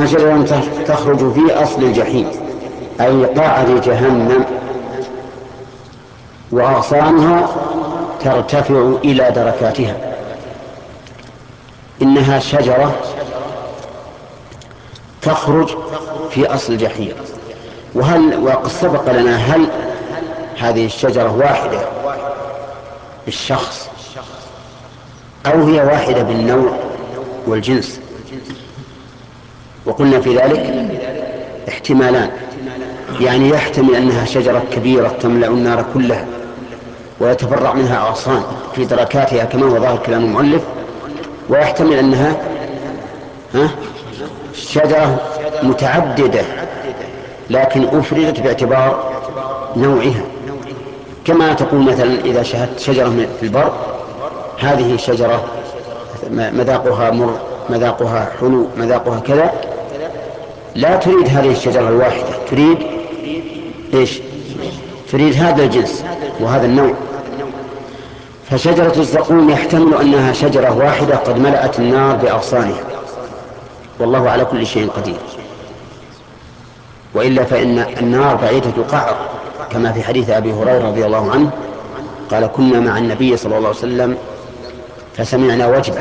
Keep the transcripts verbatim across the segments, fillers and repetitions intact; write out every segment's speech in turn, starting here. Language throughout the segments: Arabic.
إنها شجرة تخرج في أصل الجحيم أي قعر جهنم، وأغصانها ترتفع إلى دركاتها. إنها شجرة تخرج في أصل الجحيم. وهل وقد سبق لنا هل هذه الشجرة واحدة بالشخص أو هي واحدة بالنوع والجنس؟ وقلنا في ذلك احتمالان، يعني يحتمل أنها شجرة كبيرة تملأ النار كلها ويتفرع منها أغصان في دركاتها كما هو ظاهر كلام المؤلف، ويحتمل أنها ها شجرة متعددة لكن أفردت باعتبار نوعها، كما تقول مثلا إذا شاهدت شجرة في البر هذه شجرة مذاقها مر، مذاقها حلو، مذاقها كذا، لا تريد هذه الشجرة الواحدة، تريد إيش؟ تريد هذا الجنس وهذا النوع. فشجرة الزقوم يحتمل أنها شجرة واحدة قد ملأت النار بأغصانها، والله على كل شيء قدير، وإلا فإن النار بعيدة القعر كما في حديث أبي هريرة رضي الله عنه قال: كنا مع النبي صلى الله عليه وسلم فسمعنا وجبة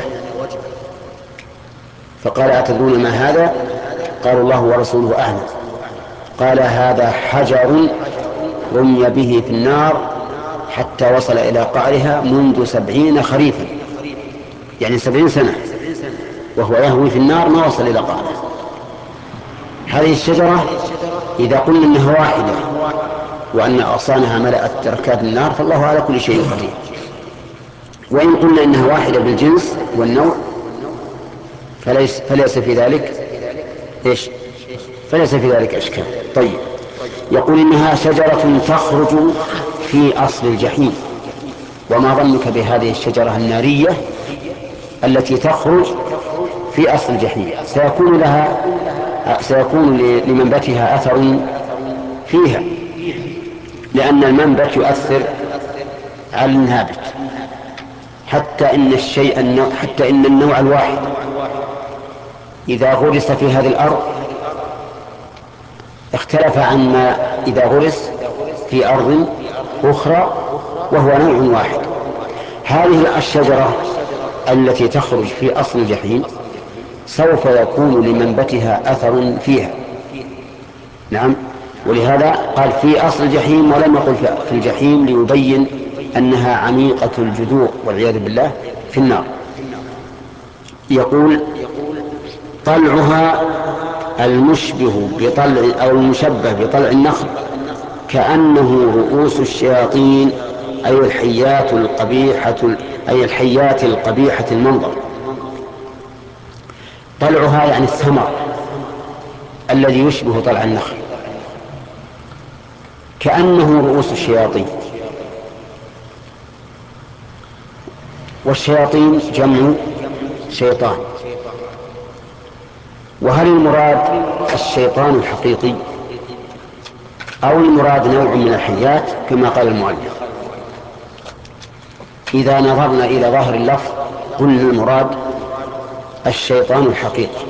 فقال: أتدرون ما هذا؟ قالوا: الله ورسوله أعلم. قال: هذا حجر رمي به في النار حتى وصل إلى قعرها منذ سبعين خريفا، يعني سبعين سنة وهو يهوي في النار ما وصل إلى قعرها. هذه الشجرة إذا قلنا أنها واحدة وأن أغصانها ملأت دركات النار فالله على كل شيء قدير. وإن قلنا أنها واحدة بالجنس والنوع فليس, فليس في ذلك إيش؟ فليس في ذلك أشكال. طيب، يقول: إنها شجرة تخرج في أصل الجحيم. وما ظنك بهذه الشجرة النارية التي تخرج في أصل الجحيم؟ سيكون لها سيكون لمنبتها أثر فيها، لأن المنبت يؤثر على النابت، حتى إن الشيء النوع حتى إن النوع الواحد إذا غرس في هذه الأرض اختلف عما إذا غرس في أرض أخرى وهو نوع واحد. هذه الشجرة التي تخرج في أصل الجحيم سوف يكون لمنبتها أثر فيها. نعم، ولهذا قال في أصل الجحيم ولم يقل في الجحيم ليبين أنها عميقة الجذور والعياذ بالله في النار. يقول: طلعها المشبه بطلع أو المشبه بطلع النخل كأنه رؤوس الشياطين، أي الحيات القبيحة أي الحيات القبيحة المنظر. طلعها يعني الثمر الذي يشبه طلع النخل، كأنه رؤوس الشياطين. والشياطين جمع شيطان. وهل المراد الشيطان الحقيقي أو المراد نوع من الحيات كما قال المؤلف؟ إذا نظرنا إلى ظاهر اللفظ قلنا المراد الشيطان الحقيقي،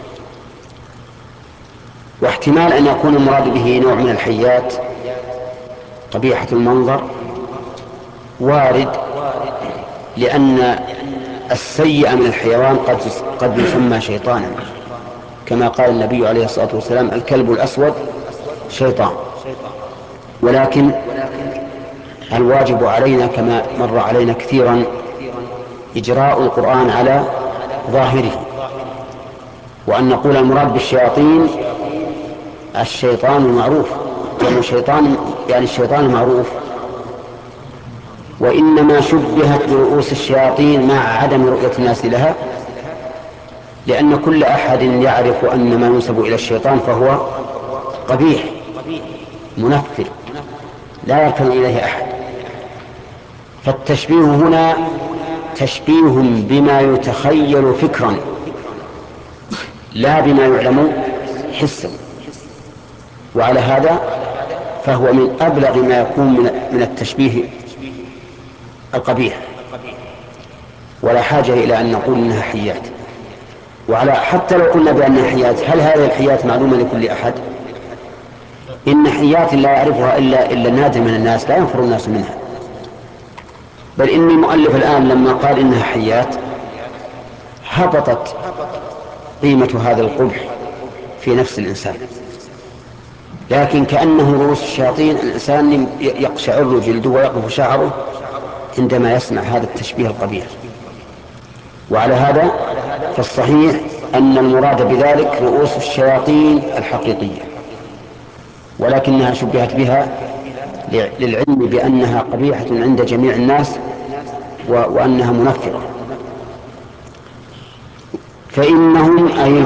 واحتمال أن يكون المراد به نوع من الحيات قبيحة المنظر وارد، لأن السيء من الحيوان قد قد يسمى شيطانا، كما قال النبي عليه الصلاة والسلام: الكلب الأسود شيطان. ولكن الواجب علينا كما مر علينا كثيرا إجراء القرآن على ظاهره، وأن نقول المراد بالشياطين الشيطان المعروف، يعني الشيطان يعني الشيطان المعروف. وإنما شبهت برؤوس الشياطين مع عدم رؤية الناس لها، لأن كل أحد يعرف أن ما ينسب إلى الشيطان فهو قبيح منفر لا يركن إليه أحد. فالتشبيه هنا تشبيه بما يتخيل فكرا لا بما يعلم حسا، وعلى هذا فهو من أبلغ ما يكون من التشبيه القبيح، ولا حاجة إلى أن نقول إنها حيات. وعلى حتى لو قلنا بأنها حيات، هل هذه الحيات معلومة لكل أحد؟ إن حيات لا يعرفها إلا إلا نادر من الناس، لا ينفر الناس منها. بل إن المؤلف الآن لما قال إنها حيات هبطت قيمة هذا القبح في نفس الإنسان، لكن كأنه رؤوس الشياطين، الإنسان يقشعر جلده ويقف شعره عندما يسمع هذا التشبيه القبيح. وعلى هذا فالصحيح أن المراد بذلك رؤوس الشياطين الحقيقية، ولكنها شبهت بها للعلم بأنها قبيحة عند جميع الناس وأنها منفرة. فإنهم أي